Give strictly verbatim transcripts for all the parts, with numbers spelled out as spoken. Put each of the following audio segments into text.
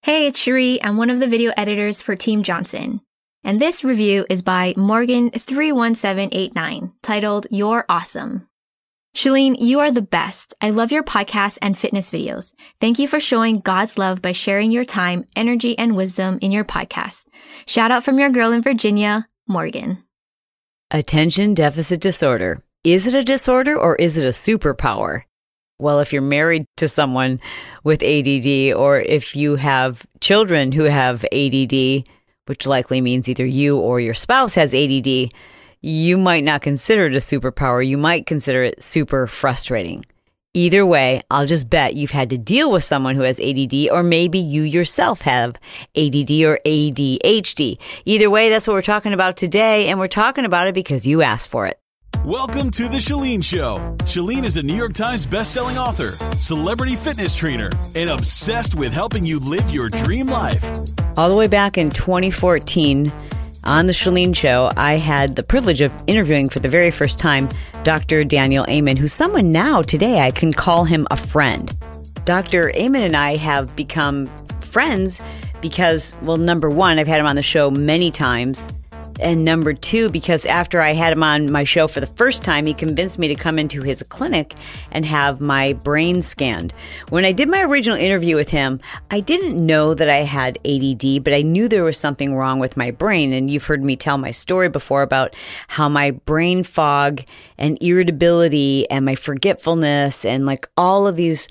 Hey, it's Cherie. I'm one of the video editors for Team Johnson. And this review is by Morgan three one seven eight nine, titled You're Awesome. Chalene, you are the best. I love your podcast and fitness videos. Thank you for showing God's love by sharing your time, energy, and wisdom in your podcast. Shout out from your girl in Virginia, Morgan. Attention deficit disorder. Is it a disorder or is it a superpower? Well, if you're married to someone with A D D, or if you have children who have A D D, which likely means either you or your spouse has A D D, you might not consider it a superpower. You might consider it super frustrating. Either way, I'll just bet you've had to deal with someone who has A D D, or maybe you yourself have A D D or A D H D. Either way, that's what we're talking about today, and we're talking about it because you asked for it. Welcome to The Chalene Show. Chalene is a New York Times bestselling author, celebrity fitness trainer, and obsessed with helping you live your dream life. All the way back in twenty fourteen, on The Chalene Show, I had the privilege of interviewing for the very first time Doctor Daniel Amen, who's someone now today I can call him a friend. Doctor Amen and I have become friends because, well, number one, I've had him on the show many times. And number two, because after I had him on my show for the first time, he convinced me to come into his clinic and have my brain scanned. When I did my original interview with him, I didn't know that I had A D D, but I knew there was something wrong with my brain. And you've heard me tell my story before about how my brain fog and irritability and my forgetfulness and like all of these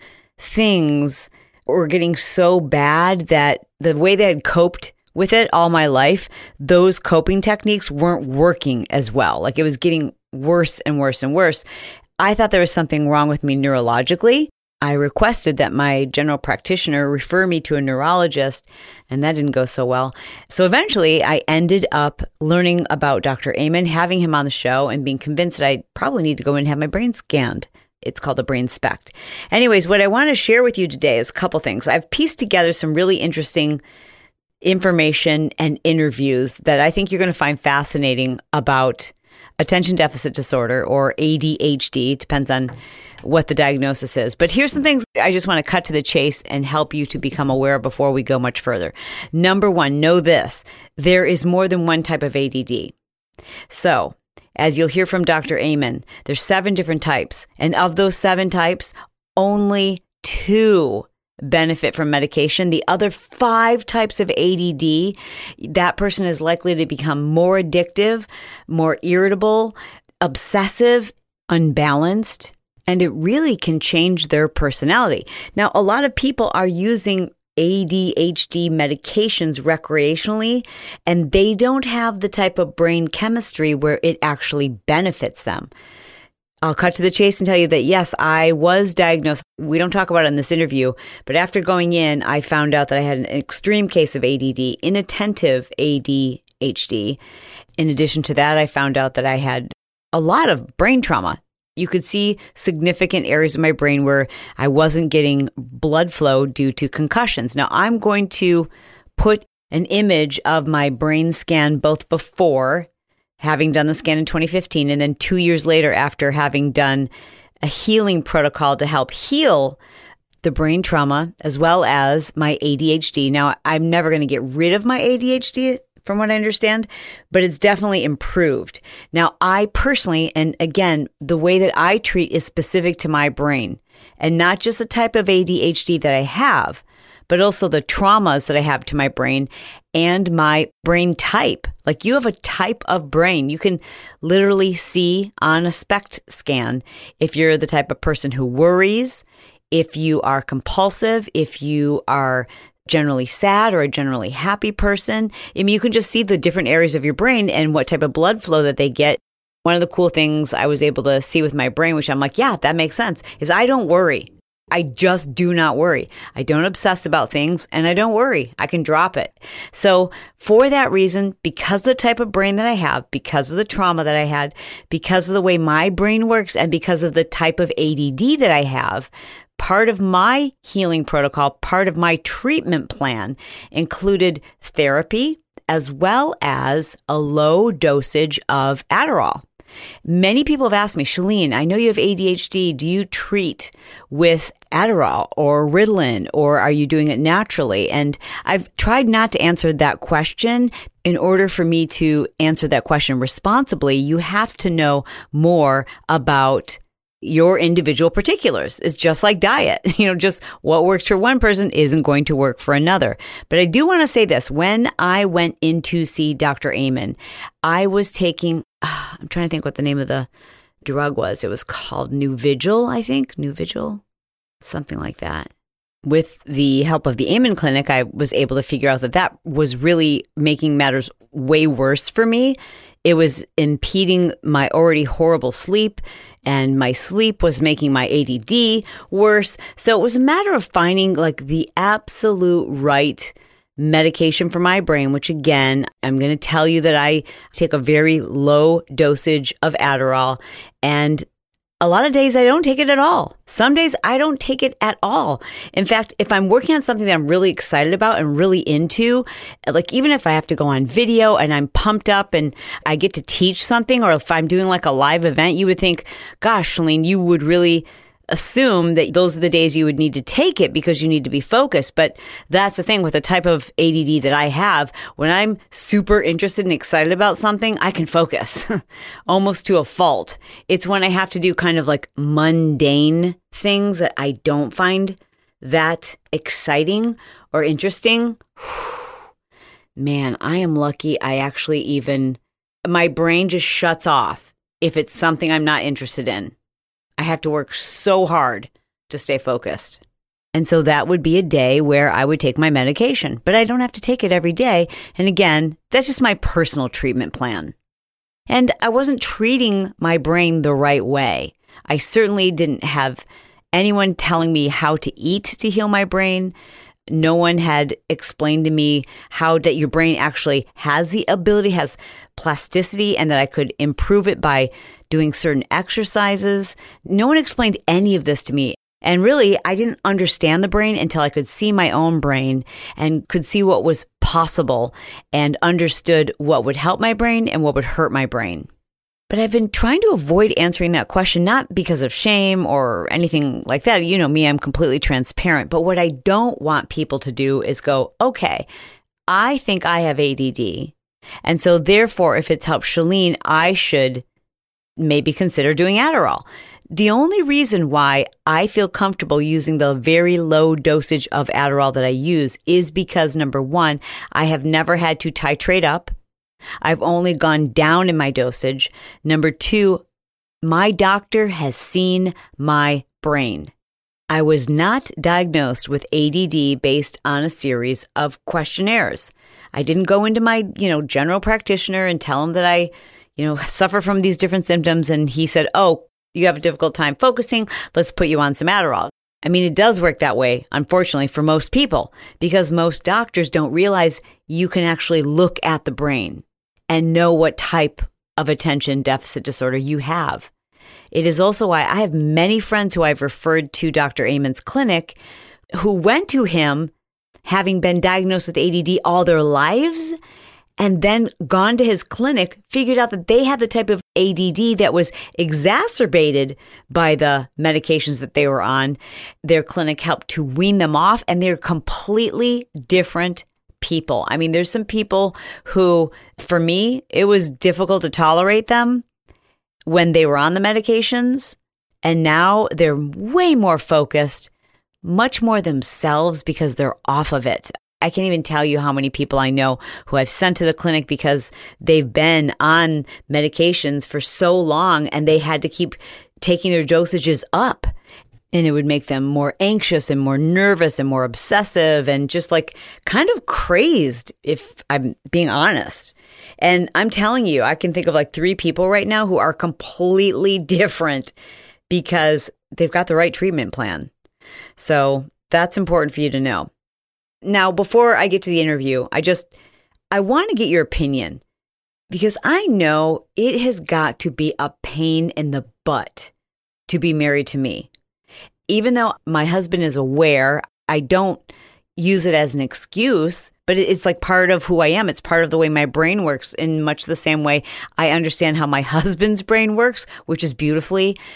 things were getting so bad that the way that I'd coped with it all my life, those coping techniques weren't working as well. Like it was getting worse and worse and worse. I thought there was something wrong with me neurologically. I requested that my general practitioner refer me to a neurologist, and that didn't go so well. So eventually I ended up learning about Doctor Amen, having him on the show, and being convinced that I probably need to go in and have my brain scanned. It's called a brain spect. Anyways, what I want to share with you today is a couple things. I've pieced together some really interesting information and interviews that I think you're going to find fascinating about attention deficit disorder, or A D H D, depends on what the diagnosis is. But here's some things I just want to cut to the chase and help you to become aware before we go much further. Number one, know this: there is more than one type of A D D. So, as you'll hear from Doctor Amen, there's seven different types. And of those seven types, only two benefit from medication. The other five types of A D D, that person is likely to become more addictive, more irritable, obsessive, unbalanced, and it really can change their personality. Now, a lot of people are using A D H D medications recreationally, and they don't have the type of brain chemistry where it actually benefits them. I'll cut to the chase and tell you that, yes, I was diagnosed. We don't talk about it in this interview, but after going in, I found out that I had an extreme case of A D D, inattentive A D H D. In addition to that, I found out that I had a lot of brain trauma. You could see significant areas of my brain where I wasn't getting blood flow due to concussions. Now, I'm going to put an image of my brain scan both before having done the scan in twenty fifteen, and then two years later after having done a healing protocol to help heal the brain trauma as well as my A D H D. Now, I'm never going to get rid of my A D H D from what I understand, but it's definitely improved. Now, I personally, and again, the way that I treat is specific to my brain, and not just the type of A D H D that I have, but also the traumas that I have to my brain and my brain type. Like, you have a type of brain. You can literally see on a SPECT scan if you're the type of person who worries, if you are compulsive, if you are generally sad or a generally happy person. I mean, you can just see the different areas of your brain and what type of blood flow that they get. One of the cool things I was able to see with my brain, which I'm like, yeah, that makes sense, is I don't worry. I just do not worry. I don't obsess about things, and I don't worry. I can drop it. So for that reason, because of the type of brain that I have, because of the trauma that I had, because of the way my brain works, and because of the type of A D D that I have, part of my healing protocol, part of my treatment plan included therapy as well as a low dosage of Adderall. Many people have asked me, Chalene, I know you have A D H D. Do you treat with Adderall or Ritalin, or are you doing it naturally? And I've tried not to answer that question. In order for me to answer that question responsibly, you have to know more about your individual particulars. It's just like diet. You know, just what works for one person isn't going to work for another. But I do want to say this. When I went in to see Doctor Amen, I was taking, uh, I'm trying to think what the name of the drug was. It was called Nuvigil, I think. Nuvigil, something like that. With the help of the Amen Clinic, I was able to figure out that that was really making matters way worse for me. It was impeding my already horrible sleep, and my sleep was making my A D D worse. So it was a matter of finding like the absolute right medication for my brain, which again, I'm going to tell you that I take a very low dosage of Adderall, and a lot of days I don't take it at all. Some days I don't take it at all. In fact, if I'm working on something that I'm really excited about and really into, like even if I have to go on video and I'm pumped up and I get to teach something, or if I'm doing like a live event, you would think, gosh, Chalene, you would really assume that those are the days you would need to take it because you need to be focused. But that's the thing with the type of A D D that I have. When I'm super interested and excited about something, I can focus almost to a fault. It's when I have to do kind of like mundane things that I don't find that exciting or interesting. Man, I am lucky I actually even, my brain just shuts off if it's something I'm not interested in. I have to work so hard to stay focused. And so that would be a day where I would take my medication, but I don't have to take it every day. And again, that's just my personal treatment plan. And I wasn't treating my brain the right way. I certainly didn't have anyone telling me how to eat to heal my brain. No one had explained to me how that your brain actually has the ability, has plasticity, and that I could improve it by doing certain exercises. No one explained any of this to me. And really, I didn't understand the brain until I could see my own brain and could see what was possible and understood what would help my brain and what would hurt my brain. But I've been trying to avoid answering that question, not because of shame or anything like that. You know me, I'm completely transparent. But what I don't want people to do is go, okay, I think I have A D D. And so therefore, if it's helped Chalene, I should maybe consider doing Adderall. The only reason why I feel comfortable using the very low dosage of Adderall that I use is because, number one, I have never had to titrate up. I've only gone down in my dosage. Number two, my doctor has seen my brain. I was not diagnosed with A D D based on a series of questionnaires. I didn't go into my, you know, general practitioner and tell him that I, you know, suffer from these different symptoms. And he said, oh, you have a difficult time focusing. Let's put you on some Adderall. I mean, it does work that way, unfortunately, for most people, because most doctors don't realize you can actually look at the brain and know what type of attention deficit disorder you have. It is also why I have many friends who I've referred to Doctor Amen's clinic who went to him having been diagnosed with A D D all their lives and then gone to his clinic, figured out that they had the type of A D D that was exacerbated by the medications that they were on. Their clinic helped to wean them off, and they're completely different people. I mean, there's some people who, for me, it was difficult to tolerate them when they were on the medications, and now they're way more focused, much more themselves because they're off of it. I can't even tell you how many people I know who I've sent to the clinic because they've been on medications for so long and they had to keep taking their dosages up. And it would make them more anxious and more nervous and more obsessive and just like kind of crazed, if I'm being honest. And I'm telling you, I can think of like three people right now who are completely different because they've got the right treatment plan. So that's important for you to know. Now, before I get to the interview, I just, I want to get your opinion because I know it has got to be a pain in the butt to be married to me. Even though my husband is aware, I don't use it as an excuse, but it's like part of who I am. It's part of the way my brain works in much the same way I understand how my husband's brain works, which is beautifully.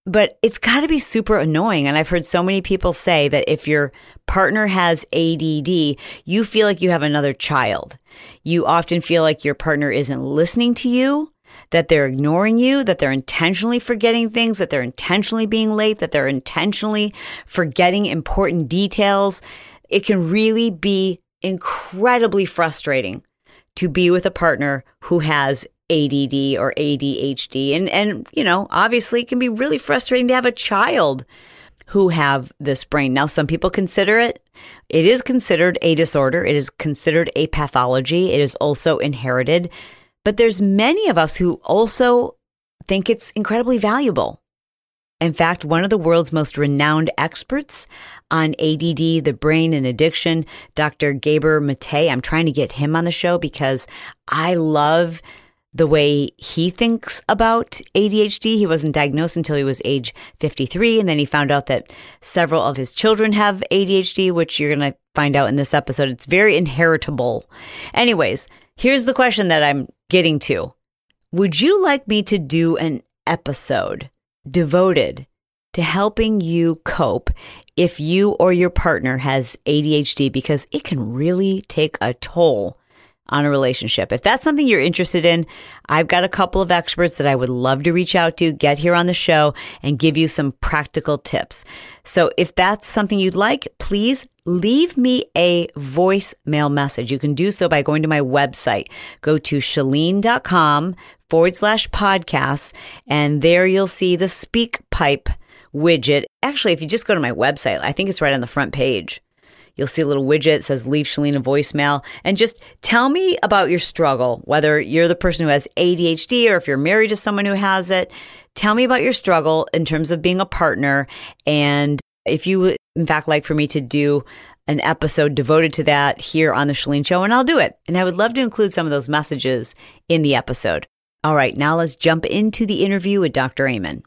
But it's got to be super annoying. And I've heard so many people say that if your partner has A D D, you feel like you have another child. You often feel like your partner isn't listening to you, that they're ignoring you, that they're intentionally forgetting things, that they're intentionally being late, that they're intentionally forgetting important details. It can really be incredibly frustrating to be with a partner who has A D D or A D H D. And, and, you know, obviously it can be really frustrating to have a child who have this brain. Now, some people consider it, it is considered a disorder. It is considered a pathology. It is also inherited. But there's many of us who also think it's incredibly valuable. In fact, one of the world's most renowned experts on A D D, the brain and addiction, Doctor Gabor Mate, I'm trying to get him on the show because I love the way he thinks about A D H D. He wasn't diagnosed until he was age fifty-three, and then he found out that several of his children have A D H D, which you're going to find out in this episode. It's very inheritable. Anyways, here's the question that I'm getting to. Would you like me to do an episode devoted to helping you cope if you or your partner has A D H D? Because it can really take a toll on a relationship. If that's something you're interested in, I've got a couple of experts that I would love to reach out to, get here on the show, and give you some practical tips. So if that's something you'd like, please leave me a voicemail message. You can do so by going to my website. Go to Chalene.com forward slash podcasts, and there you'll see the SpeakPipe widget. Actually, if you just go to my website, I think it's right on the front page. You'll see a little widget that says leave Chalene a voicemail, and just tell me about your struggle, whether you're the person who has A D H D or if you're married to someone who has it. Tell me about your struggle in terms of being a partner. And if you would, in fact, like for me to do an episode devoted to that here on The Chalene Show, and I'll do it. And I would love to include some of those messages in the episode. All right, now let's jump into the interview with Doctor Amen.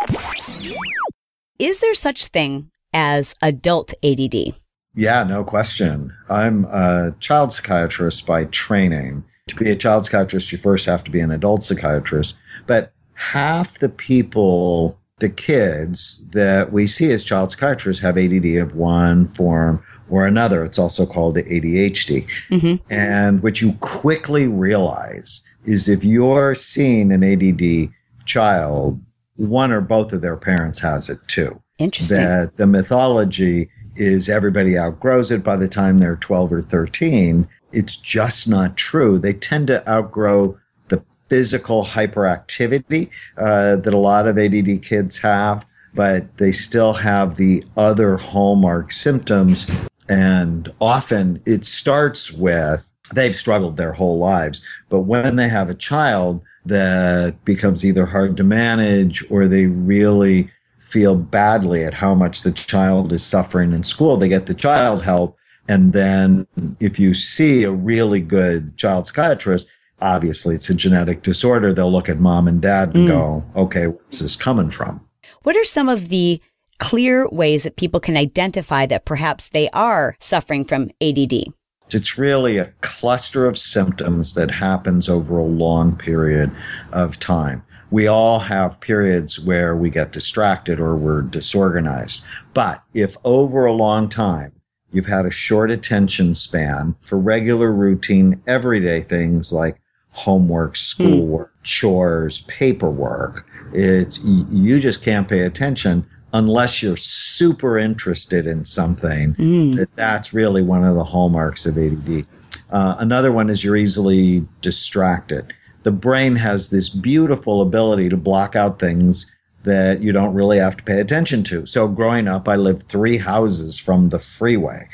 Is there such thing as adult A D D? Yeah, no question. I'm a child psychiatrist by training. To be a child psychiatrist, you first have to be an adult psychiatrist. But half the people, the kids that we see as child psychiatrists have A D D of one form or another. It's also called the A D H D. Mm-hmm. And what you quickly realize is if you're seeing an A D D child, one or both of their parents has it too. Interesting. That the mythology is everybody outgrows it by the time they're twelve or thirteen. It's just not true. They tend to outgrow the physical hyperactivity uh, that a lot of A D D kids have, but they still have the other hallmark symptoms. And often it starts with they've struggled their whole lives, but when they have a child that becomes either hard to manage or they really feel badly at how much the child is suffering in school, they get the child help. And then if you see a really good child psychiatrist, obviously it's a genetic disorder, they'll look at mom and dad and mm. go, okay, where's this coming from? What are some of the clear ways that people can identify that perhaps they are suffering from A D D? It's really a cluster of symptoms that happens over a long period of time. We all have periods where we get distracted or we're disorganized. But if over a long time you've had a short attention span for regular routine, everyday things like homework, schoolwork, mm. chores, paperwork, it's you just can't pay attention unless you're super interested in something. Mm. That that's really one of the hallmarks of A D D. Uh, another one is you're easily distracted. The brain has this beautiful ability to block out things that you don't really have to pay attention to. So growing up, I lived three houses from the freeway.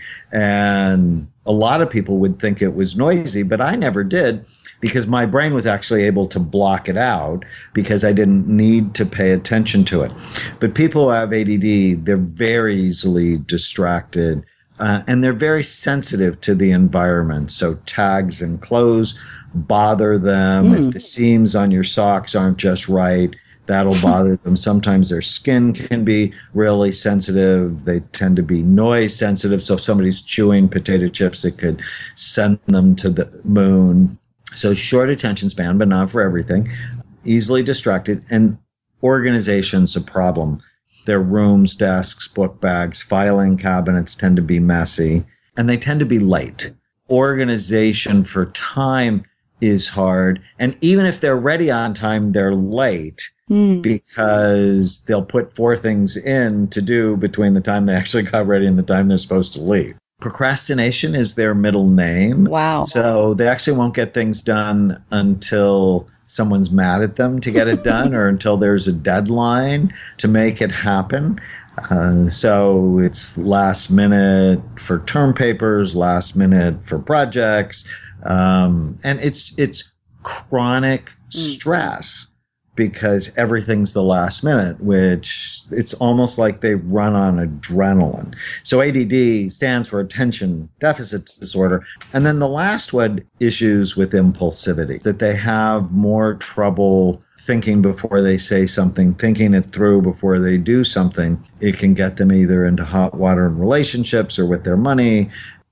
And a lot of people would think it was noisy, but I never did because my brain was actually able to block it out because I didn't need to pay attention to it. But people who have A D D, they're very easily distracted uh, and they're very sensitive to the environment. So tags and clothes bother them. Mm. If the seams on your socks aren't just right, that'll bother them. Sometimes their skin can be really sensitive. They tend to be noise sensitive. So if somebody's chewing potato chips, it could send them to the moon. So short attention span, but not for everything. Easily distracted. And organization's a problem. Their rooms, desks, book bags, filing cabinets tend to be messy, and they tend to be late. Organization for time is hard. And even if they're ready on time, they're late mm. because they'll put four things in to do between the time they actually got ready and the time they're supposed to leave. Procrastination is their middle name. Wow. So they actually won't get things done until someone's mad at them to get it done or until there's a deadline to make it happen. Uh, so it's last minute for term papers, last minute for projects. Um, and it's, it's chronic mm. stress because everything's the last minute, which it's almost like they run on adrenaline. So A D D stands for attention deficit disorder. And then the last one, issues with impulsivity, that they have more trouble thinking before they say something, thinking it through before they do something. It can get them either into hot water in relationships or with their money,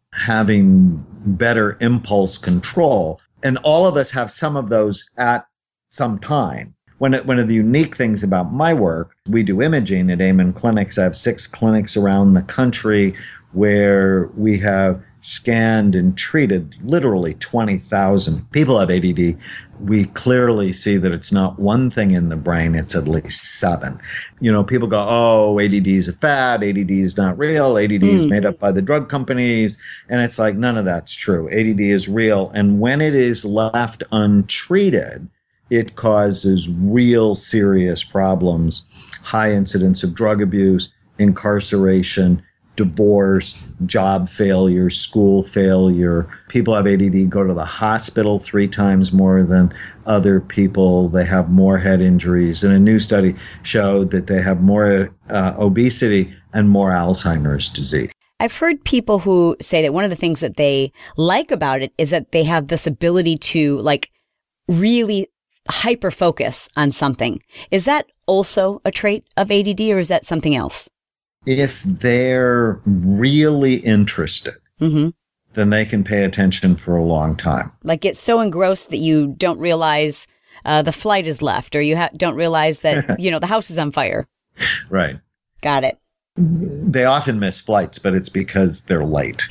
having better impulse control. And all of us have some of those at some time. One of, one of the unique things about my work, we do imaging at Amen Clinics. I have six clinics around the country where we have scanned and treated literally twenty thousand people have A D D. We clearly see that it's not one thing in the brain, it's at least seven. You know, people go, oh, A D D is a fad, A D D is not real, A D D mm. is made up by the drug companies. And it's like, none of that's true. A D D is real. And when it is left untreated, it causes real serious problems, high incidence of drug abuse, incarceration, divorce, job failure, school failure. People have A D D go to the hospital three times more than other people. They have more head injuries. And a new study showed that they have more uh, obesity and more Alzheimer's disease. I've heard people who say that one of the things that they like about it is that they have this ability to like really hyper focus on something. Is that also a trait of A D D or is that something else? If they're really interested, mm-hmm. then they can pay attention for a long time. Like get so engrossed that you don't realize uh, the flight is left or you ha- don't realize that, you know, the house is on fire. Right. Got it. They often miss flights, but it's because they're late.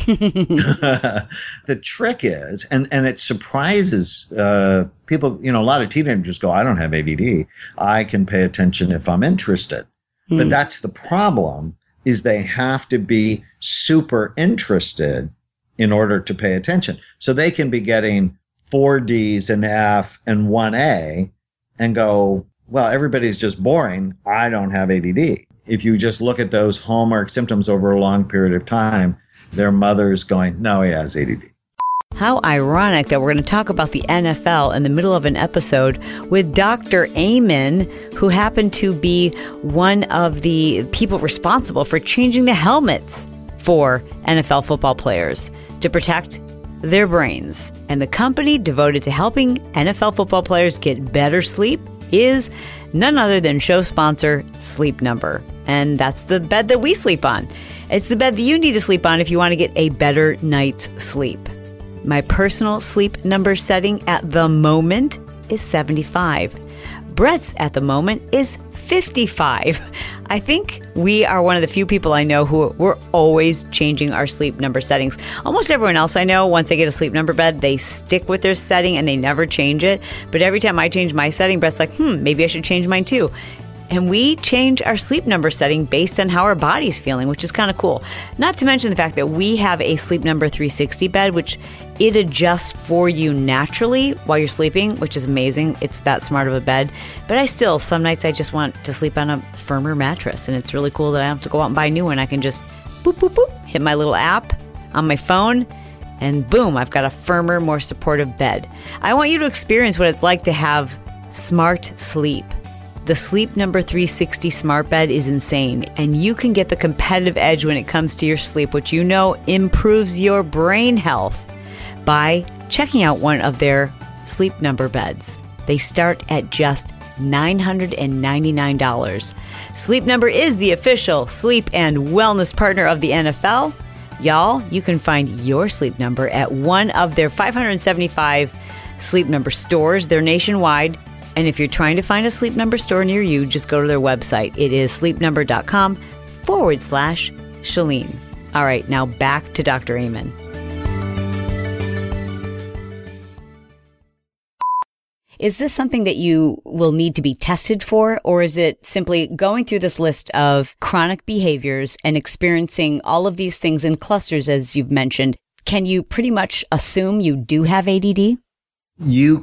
The trick is, and, and it surprises uh, people, you know, a lot of teenagers go, I don't have A D D. I can pay attention if I'm interested. Hmm. But that's the problem, is they have to be super interested in order to pay attention. So they can be getting four D's, an F, and one A and go, well, everybody's just boring. I don't have A D D. If you just look at those hallmark symptoms over a long period of time, their mother's going, no, he has A D D. How ironic that we're going to talk about the N F L in the middle of an episode with Doctor Amen, who happened to be one of the people responsible for changing the helmets for N F L football players to protect their brains. And the company devoted to helping N F L football players get better sleep is none other than show sponsor Sleep Number. And that's the bed that we sleep on. It's the bed that you need to sleep on if you want to get a better night's sleep. My personal Sleep Number setting at the moment is seventy-five. Brett's at the moment is fifty-five. I think we are one of the few people I know who we're always changing our Sleep Number settings. Almost everyone else I know, once they get a Sleep Number bed, they stick with their setting and they never change it. But every time I change my setting, Brett's like, hmm, maybe I should change mine too. And we change our Sleep Number setting based on how our body's feeling, which is kind of cool. Not to mention the fact that we have a Sleep Number three sixty bed, which it adjusts for you naturally while you're sleeping, which is amazing. It's that smart of a bed. But I still, some nights I just want to sleep on a firmer mattress. And it's really cool that I don't have to go out and buy a new one. I can just boop, boop, boop, hit my little app on my phone, and boom, I've got a firmer, more supportive bed. I want you to experience what it's like to have smart sleep. The Sleep Number three sixty smart bed is insane, and you can get the competitive edge when it comes to your sleep, which you know improves your brain health, by checking out one of their Sleep Number beds. They start at just nine hundred ninety-nine dollars. Sleep Number is the official sleep and wellness partner of the N F L. Y'all, you can find your Sleep Number at one of their five hundred seventy-five Sleep Number stores. They're nationwide. And if you're trying to find a Sleep Number store near you, just go to their website. It is sleepnumber.com forward slash Chalene. All right, now back to Doctor Amen. Is this something that you will need to be tested for, or is it simply going through this list of chronic behaviors and experiencing all of these things in clusters, as you've mentioned? Can you pretty much assume you do have A D D? You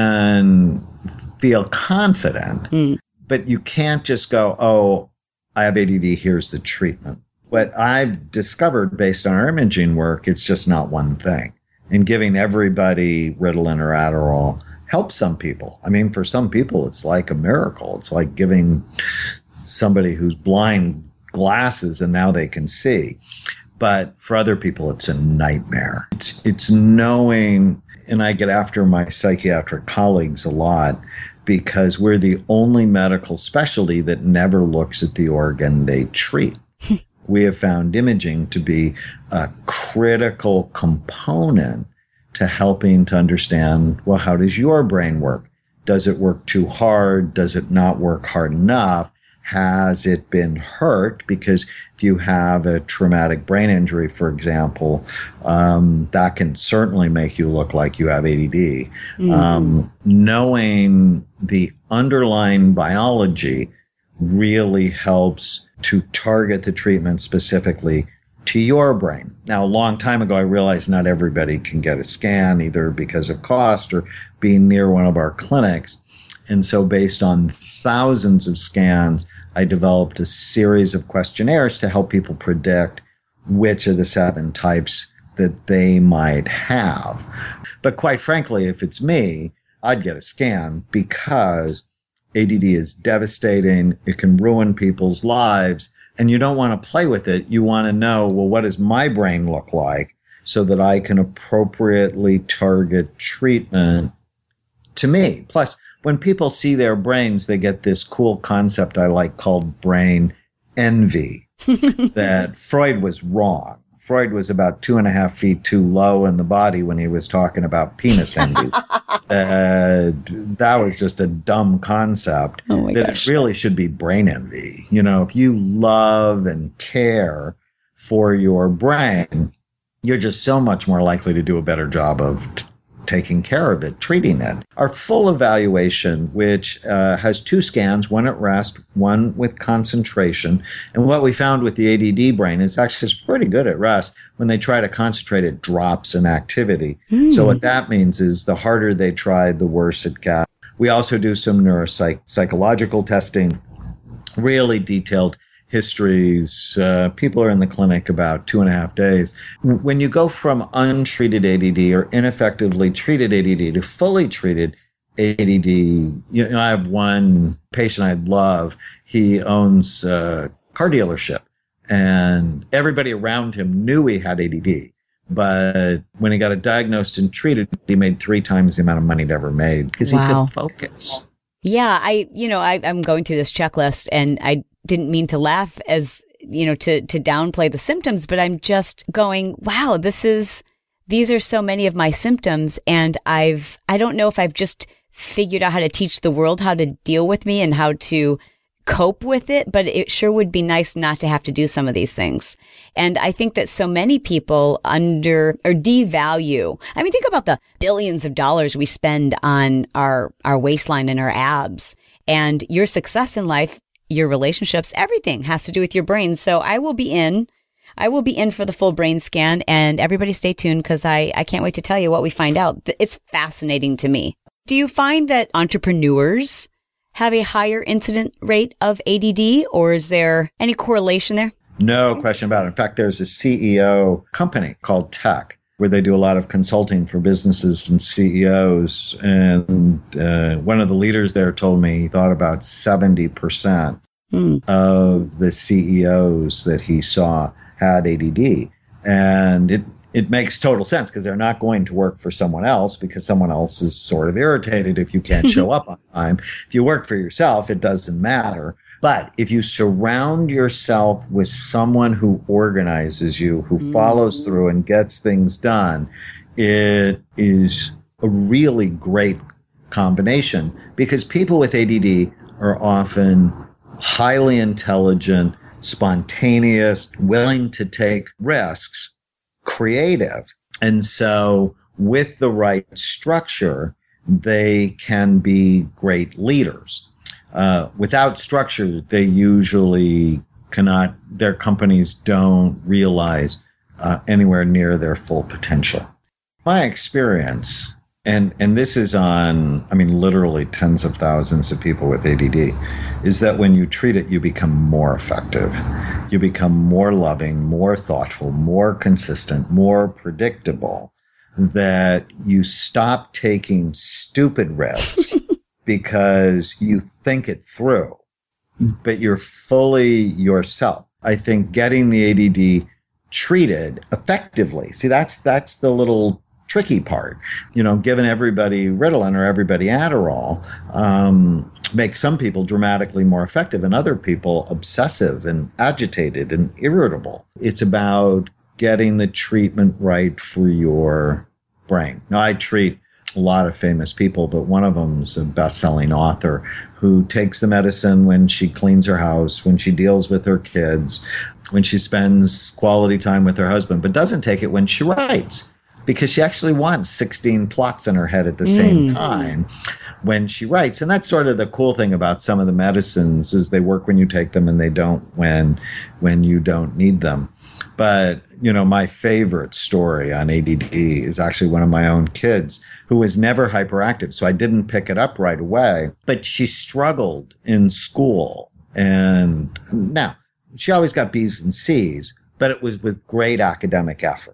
can feel confident, Mm. but you can't just go, oh, I have A D D, here's the treatment. What I've discovered based on our imaging work, it's just not one thing. And giving everybody Ritalin or Adderall helps some people. I mean, for some people, it's like a miracle. It's like giving somebody who's blind glasses and now they can see. But for other people, it's a nightmare. It's, it's knowing, and I get after my psychiatric colleagues a lot because we're the only medical specialty that never looks at the organ they treat. We have found imaging to be a critical component to helping to understand, well, how does your brain work? Does it work too hard? Does it not work hard enough? Has it been hurt? Because if you have a traumatic brain injury, for example, um, that can certainly make you look like you have A D D. Mm-hmm. Um, knowing the underlying biology really helps to target the treatment specifically to your brain. Now, a long time ago, I realized not everybody can get a scan, either because of cost or being near one of our clinics. And so based on thousands of scans, I developed a series of questionnaires to help people predict which of the seven types that they might have. But quite frankly, if it's me, I'd get a scan because A D D is devastating. It can ruin people's lives. And you don't want to play with it. You want to know, well, what does my brain look like so that I can appropriately target treatment to me? Plus, when people see their brains, they get this cool concept I like called brain envy, that Freud was wrong. Freud was about two and a half feet too low in the body when he was talking about penis envy. uh, that was just a dumb concept. Oh my that gosh. It really should be brain envy. You know, if you love and care for your brain, you're just so much more likely to do a better job of t- taking care of it, treating it. Our full evaluation, which uh, has two scans, one at rest, one with concentration. And what we found with the A D D brain is actually it's pretty good at rest. When they try to concentrate, it drops in activity. Mm. So what that means is the harder they try, the worse it gets. We also do some neuropsychological testing, really detailed histories. Uh, people are in the clinic about two and a half days. When you go from untreated A D D or ineffectively treated A D D to fully treated A D D, you know, I have one patient I love. He owns a car dealership, and everybody around him knew he had A D D. But when he got it diagnosed and treated, he made three times the amount of money he ever made because wow. he could focus. Yeah, I, you know, I, I'm going through this checklist, and I didn't mean to laugh as, you know, to, to downplay the symptoms, but I'm just going, wow, this is, these are so many of my symptoms. And I've, I don't know if I've just figured out how to teach the world how to deal with me and how to cope with it, but it sure would be nice not to have to do some of these things. And I think that so many people under or devalue. I mean, think about the billions of dollars we spend on our, our waistline and our abs, and your success in life, your relationships, everything has to do with your brain. So I will be in, I will be in for the full brain scan, and everybody stay tuned because I, I can't wait to tell you what we find out. It's fascinating to me. Do you find that entrepreneurs have a higher incident rate of A D D, or is there any correlation there? No question about it. In fact, there's a C E O company called Tech where they do a lot of consulting for businesses and C E Os. And uh, one of the leaders there told me he thought about seventy percent mm. of the C E Os that he saw had A D D. And it It makes total sense because they're not going to work for someone else because someone else is sort of irritated if you can't show up on time. If you work for yourself, it doesn't matter. But if you surround yourself with someone who organizes you, who mm. follows through and gets things done, it is a really great combination, because people with A D D are often highly intelligent, spontaneous, willing to take risks, creative. And so with the right structure, they can be great leaders. Uh, without structure, they usually cannot, their companies don't realize uh, anywhere near their full potential. My experience, and, and this is on, I mean, literally tens of thousands of people with A D D, is that when you treat it, you become more effective. You become more loving, more thoughtful, more consistent, more predictable, that you stop taking stupid risks because you think it through, but you're fully yourself. I think getting the A D D treated effectively, see, that's that's the little tricky part. You know, giving everybody Ritalin or everybody Adderall um, makes some people dramatically more effective and other people obsessive and agitated and irritable. It's about getting the treatment right for your brain. Now, I treat a lot of famous people, but one of them's a best-selling author who takes the medicine when she cleans her house, when she deals with her kids, when she spends quality time with her husband, but doesn't take it when she writes, because she actually wants sixteen plots in her head at the same mm. time when she writes. And that's sort of the cool thing about some of the medicines, is they work when you take them and they don't when when you don't need them. But, you know, my favorite story on A D D is actually one of my own kids who was never hyperactive. So I didn't pick it up right away, but she struggled in school. And now she always got B's and C's, but it was with great academic effort.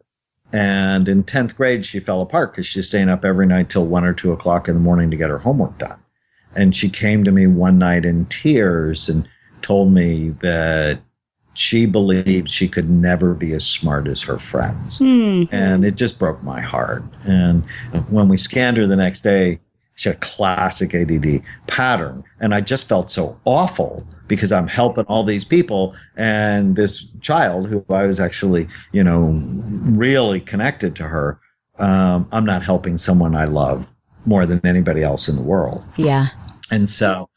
And in tenth grade, she fell apart because she's staying up every night till one or two o'clock in the morning to get her homework done. And she came to me one night in tears and told me that she believed she could never be as smart as her friends. Mm-hmm. And it just broke my heart. And when we scanned her the next day, she had a classic A D D pattern. And I just felt so awful because I'm helping all these people. And this child who I was actually, you know, really connected to her, um, I'm not helping someone I love more than anybody else in the world. Yeah. And so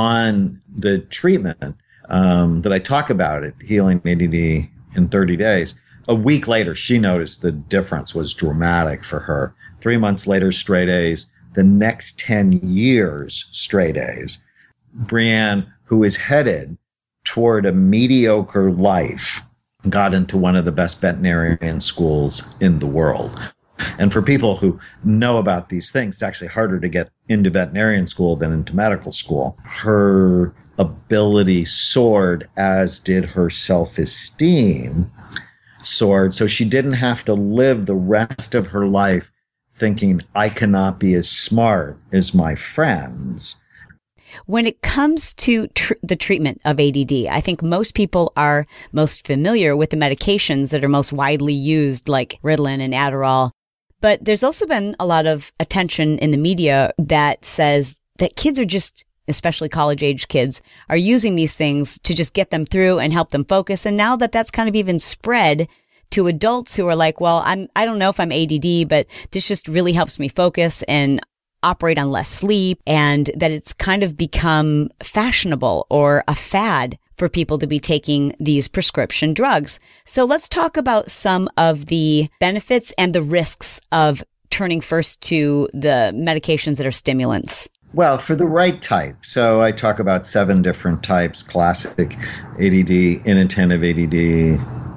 on the treatment, Um, that I talk about it, healing A D D in thirty days. A week later, she noticed the difference was dramatic for her. Three months later, straight A's. The next ten years, straight A's. Brianne, who is headed toward a mediocre life, got into one of the best veterinarian schools in the world. And for people who know about these things, it's actually harder to get into veterinarian school than into medical school. Her ability soared, as did her self-esteem soared. So she didn't have to live the rest of her life thinking, I cannot be as smart as my friends. When it comes to tr- the treatment of A D D, I think most people are most familiar with the medications that are most widely used, like Ritalin and Adderall. But there's also been a lot of attention in the media that says that kids are just, especially college-age kids, are using these things to just get them through and help them focus. And now that that's kind of even spread to adults who are like, well, I'm, I don't know if I'm A D D, but this just really helps me focus and operate on less sleep, and that it's kind of become fashionable or a fad for people to be taking these prescription drugs. So let's talk about some of the benefits and the risks of turning first to the medications that are stimulants. Well, for the right type. So I talk about seven different types: classic A D D, inattentive A D D,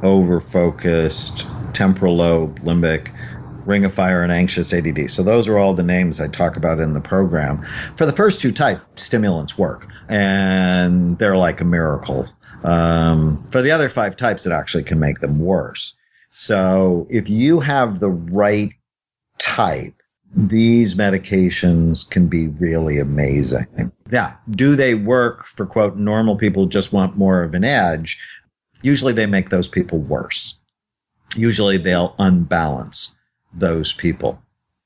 over-focused, temporal lobe, limbic, ring of fire, and anxious A D D. So those are all the names I talk about in the program. For the first two types, stimulants work, and they're like a miracle. Um, for the other five types, it actually can make them worse. So if you have the right type, these medications can be really amazing. Now, do they work for, quote, normal people who just want more of an edge? Usually they make those people worse. Usually they'll unbalance those people.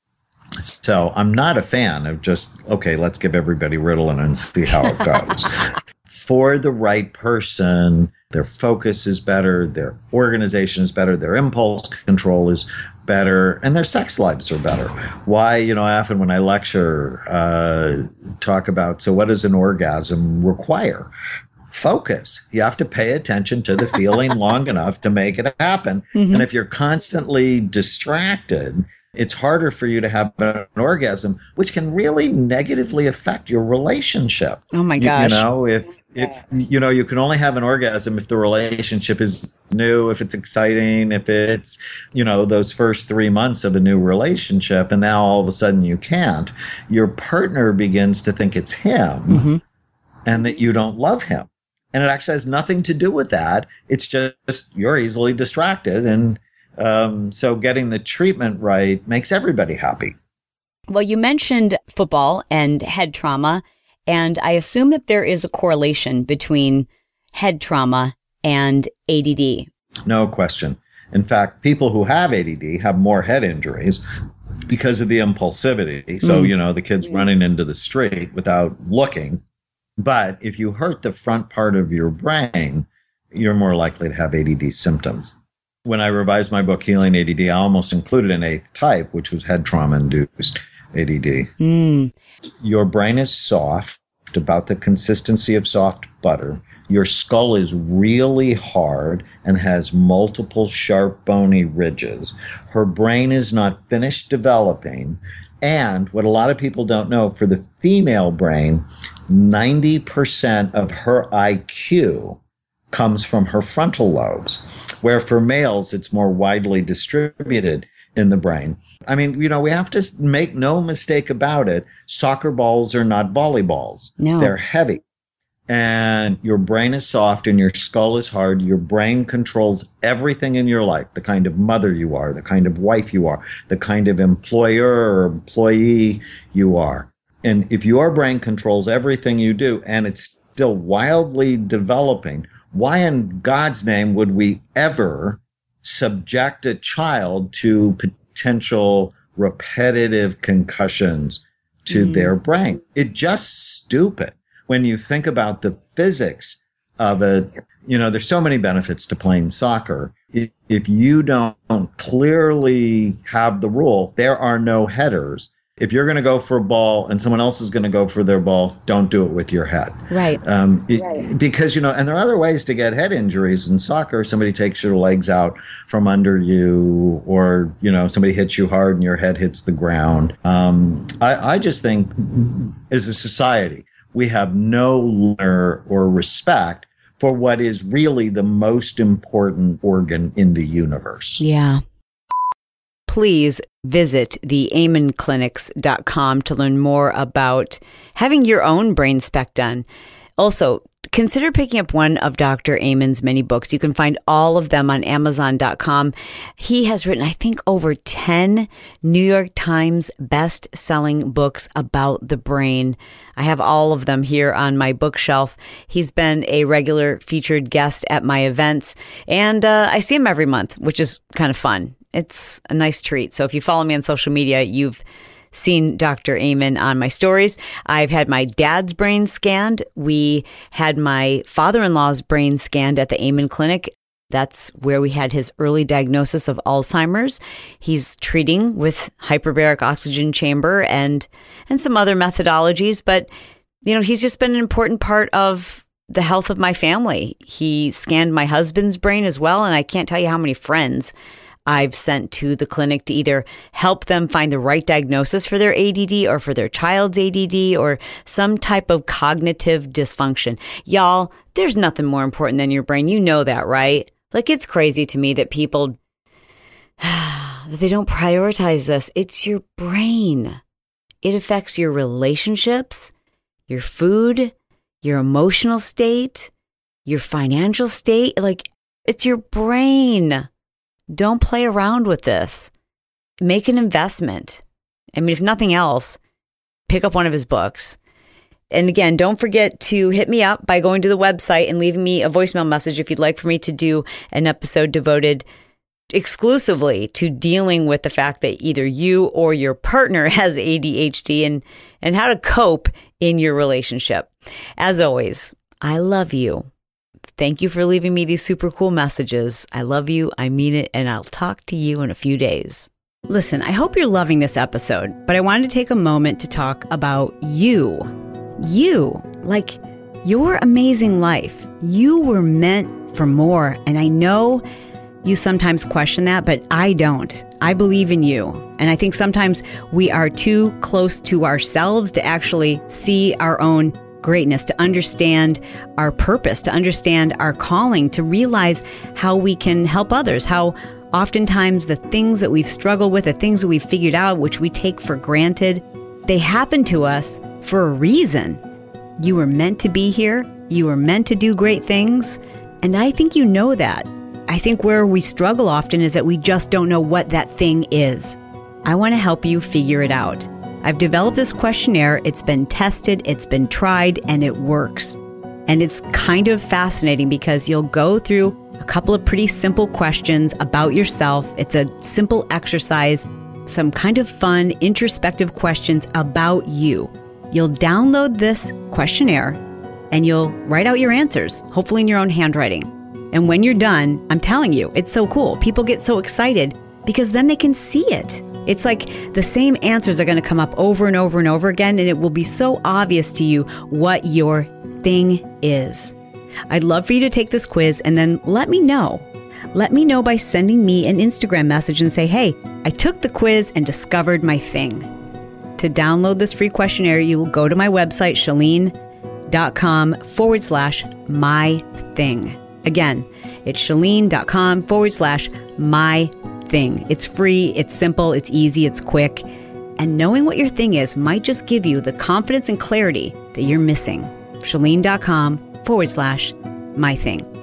So I'm not a fan of just, okay, let's give everybody Ritalin and see how it goes. For the right person, their focus is better, their organization is better, their impulse control is better and their sex lives are better. Why, you know, often when I lecture, uh, talk about, so what does an orgasm require? Focus. You have to pay attention to the feeling long enough to make it happen. Mm-hmm. And if you're constantly distracted, it's harder for you to have an orgasm, which can really negatively affect your relationship. Oh my gosh. You, you know, if, if, you know, you can only have an orgasm if the relationship is new, if it's exciting, if it's, you know, those first three months of a new relationship, and now all of a sudden you can't, your partner begins to think it's him mm-hmm. and that you don't love him. And it actually has nothing to do with that. It's just you're easily distracted. And Um, so getting the treatment right makes everybody happy. Well, you mentioned football and head trauma, and I assume that there is a correlation between head trauma and A D D. No question. In fact, people who have A D D have more head injuries because of the impulsivity. So, mm. you know, the kid's running into the street without looking. But if you hurt the front part of your brain, you're more likely to have A D D symptoms. When I revised my book, Healing A D D, I almost included an eighth type, which was head trauma-induced A D D. Mm. Your brain is soft, about the consistency of soft butter. Your skull is really hard and has multiple sharp, bony ridges. Her brain is not finished developing. And what a lot of people don't know, for the female brain, ninety percent of her I Q comes from her frontal lobes, where for males, it's more widely distributed in the brain. I mean, you know, we have to make no mistake about it. Soccer balls are not volleyballs. No. They're heavy. And your brain is soft and your skull is hard. Your brain controls everything in your life, the kind of mother you are, the kind of wife you are, the kind of employer or employee you are. And if your brain controls everything you do and it's still wildly developing, why in God's name would we ever subject a child to potential repetitive concussions to mm. their brain? It's just stupid. When you think about the physics of it, you know, there's so many benefits to playing soccer. If, if you don't clearly have the rule, there are no headers. If you're going to go for a ball and someone else is going to go for their ball, don't do it with your head. Right. Um, it, right. Because, you know, and there are other ways to get head injuries in soccer. Somebody takes your legs out from under you, or, you know, somebody hits you hard and your head hits the ground. Um, I, I just think as a society, we have no honor or respect for what is really the most important organ in the universe. Yeah. Please visit the amen clinics dot com to learn more about having your own brain spec done. Also, consider picking up one of Doctor Amen's many books. You can find all of them on amazon dot com. He has written, I think, over ten New York Times best-selling books about the brain. I have all of them here on my bookshelf. He's been a regular featured guest at my events, and uh, I see him every month, which is kind of fun. It's a nice treat. So if you follow me on social media, you've seen Doctor Amen on my stories. I've had my dad's brain scanned. We had my father-in-law's brain scanned at the Amen Clinic. That's where we had his early diagnosis of Alzheimer's. He's treating with hyperbaric oxygen chamber and and some other methodologies. But, you know, he's just been an important part of the health of my family. He scanned my husband's brain as well. And I can't tell you how many friends I've sent to the clinic to either help them find the right diagnosis for their A D D or for their child's A D D or some type of cognitive dysfunction. Y'all, there's nothing more important than your brain. You know that, right? Like, it's crazy to me that people, they don't prioritize this. It's your brain. It affects your relationships, your food, your emotional state, your financial state. Like, it's your brain. Don't play around with this. Make an investment. I mean, if nothing else, pick up one of his books. And again, don't forget to hit me up by going to the website and leaving me a voicemail message if you'd like for me to do an episode devoted exclusively to dealing with the fact that either you or your partner has A D H D and, and how to cope in your relationship. As always, I love you. Thank you for leaving me these super cool messages. I love you. I mean it. And I'll talk to you in a few days. Listen, I hope you're loving this episode, but I wanted to take a moment to talk about you. You, like your amazing life. You were meant for more. And I know you sometimes question that, but I don't. I believe in you. And I think sometimes we are too close to ourselves to actually see our own greatness, to understand our purpose, to understand our calling, to realize how we can help others, how oftentimes the things that we've struggled with, the things that we've figured out, which we take for granted, they happen to us for a reason. You were meant to be here. You were meant to do great things. And I think you know that. I think where we struggle often is that we just don't know what that thing is. I want to help you figure it out. I've developed this questionnaire. It's been tested, it's been tried, and it works. And it's kind of fascinating because you'll go through a couple of pretty simple questions about yourself. It's a simple exercise, some kind of fun, introspective questions about you. You'll download this questionnaire and you'll write out your answers, hopefully in your own handwriting. And when you're done, I'm telling you, it's so cool. People get so excited because then they can see it. It's like the same answers are going to come up over and over and over again, and it will be so obvious to you what your thing is. I'd love for you to take this quiz and then let me know. Let me know by sending me an Instagram message and say, hey, I took the quiz and discovered my thing. To download this free questionnaire, you will go to my website, chalene.com forward slash my thing. Again, it's chalene.com forward slash my thing. It's free, it's simple, it's easy, it's quick. And knowing what your thing is might just give you the confidence and clarity that you're missing. Chalene.com forward slash my thing.